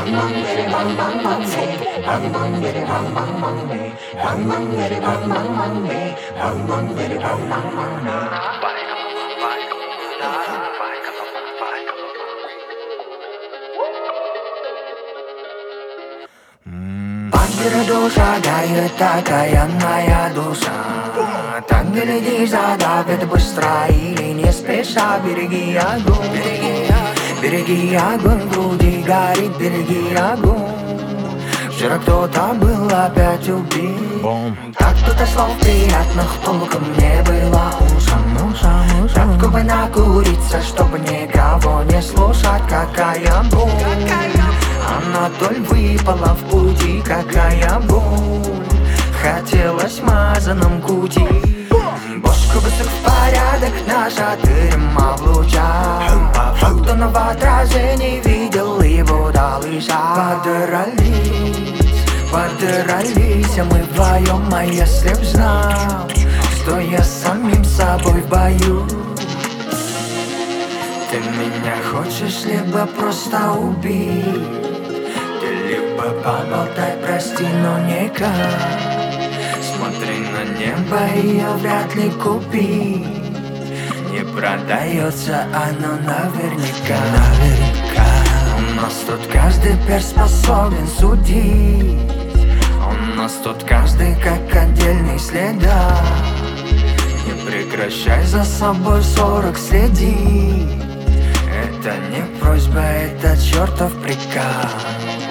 По шагает окаянная душа. Так глядишь, задавит быстро или не спеша. Береги огонь, береги огонь, в груди горит, береги огонь. Вчера кто-то был опять убит. Так кто-то слов приятных толком не было ушам. Так бы накуриться, чтобы никого не слушать. Какая боль, Анатоль выпала в пути. Какая боль, хотелось мазаном кути. Бошку быстро в порядок, наша дыма в лучах. По факту но в отражении видел его малыша. Подрались, а мы вдвоем. А если б знал, что я с самим собой в бою. Ты меня хочешь либо просто убить, ты либо поболтай, прости, но никак. Смотри на небо, ее вряд ли купить. Не продается оно наверняка. У нас тут каждый перс способен судить. У нас тут каждый как отдельный следак. Не прекращай за собой 40 следить. Это не просьба, это чертов приказ.